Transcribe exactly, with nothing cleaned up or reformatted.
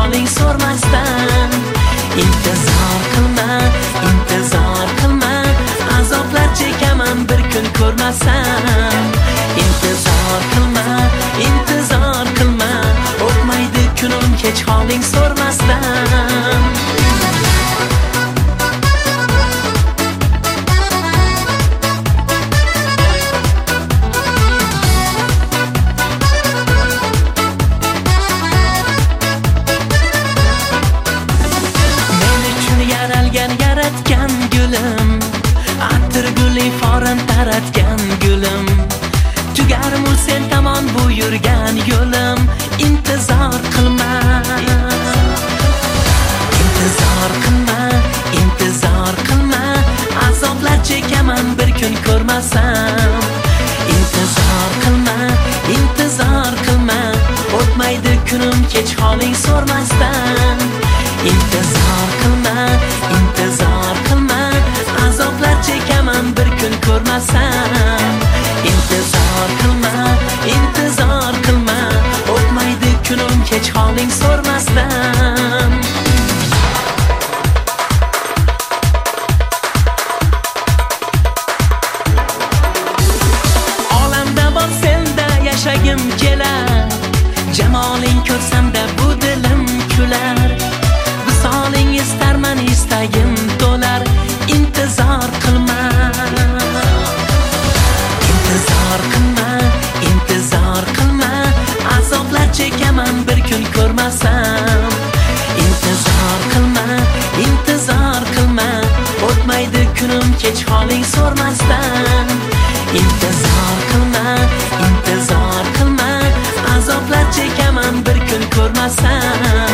holing so'rmasdan. İntizor qilma, intizor qilma, azoblar chekaman bir kun ko'rmasam. İntizor qilma, intizor qilma, o'tmaydi kunim kech holing so'rmasdan. Yaratgan gulim, atir guli forin taratgan gulim, tugarmur sen tomon bu yurgan yo'lim. İntizor qilma, intizor qilma, intizor qilma, azoblar chekaman bir kun ko'rmasam. İntizor qilma, intizor qilma, o'tmaydi kunim kech holing so'rmasdan. İntizor qilma, intizor qilma, azoblar chekaman bir kun ko'rmasam. İntizor qilma, intizor qilma, o'tmaydi kunim kech holing so'rmasdan. Olamda bor senda yashagim kelar, jamoling ko'rsamda bu dilim kular. Soling istarman istagim to'lar, intizor qilma, intizor qilma, intizor qilma, azoblar chekaman bir kun ko'rmasam. İntizor qilma, intizor qilma, o'tmaydi kunim kech holing so'rmasdan. İntizor qilma, intizor qilma, azoblar chekaman bir kun ko'rmasam.